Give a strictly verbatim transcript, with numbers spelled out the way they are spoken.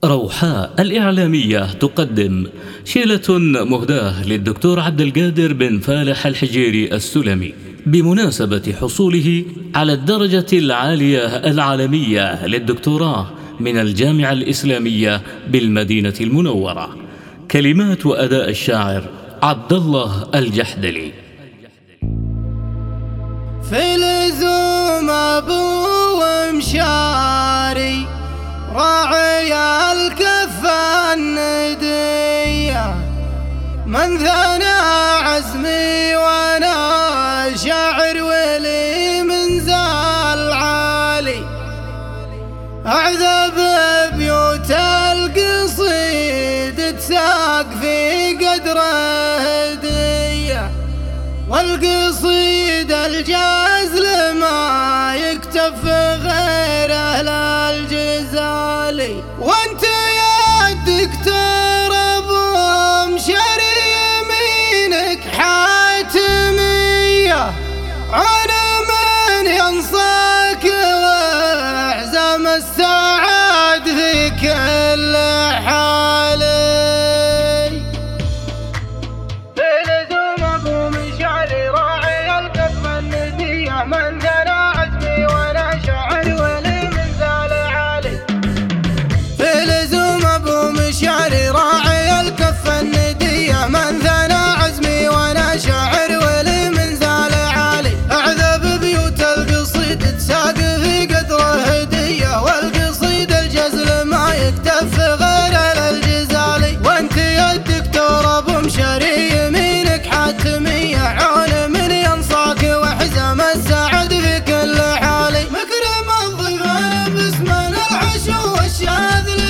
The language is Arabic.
روحاء الإعلامية تقدم شيلة مهداة للدكتور عبد القادر بن فالح الحجيري السلمي بمناسبة حصوله على الدرجة العالية العالمية للدكتوراه من الجامعة الإسلامية بالمدينة المنورة. كلمات وأداء الشاعر عبد الله الجحدلي. في لزوم أبو مشاري راعي الكفة الندية، من ثنى عزمي وانا شاعر ولي من زال عالي، اعذب بيوت القصيد تساق في قدره هدية، والقصيد الجزل ما يكتف غير اهل الجزالي. وانت يا الدكتور ابو مشاري يمينك حاتمية، انا من ينصاك واعزم السعاد في كل حالي. في لزوم ابو مشاري راعي الكفة الندية، من ثنى عزمي وانا شاعر ولي من زال عالي. في لزوم ابو مشاري راعي الكفة الندية، من ثنى عزمي وانا شاعر ولي من زال عالي، اعذب بيوت القصيد تساق في قدره هدية، والقصيد الجزل ما يكتف غير الجزالي. وانت يا الدكتور ابو مشاري يمينك حاتمية، عون من ينصاك وحزم السعد في كل حالي. مكرم الضيفان باسم العشو والشاذلي،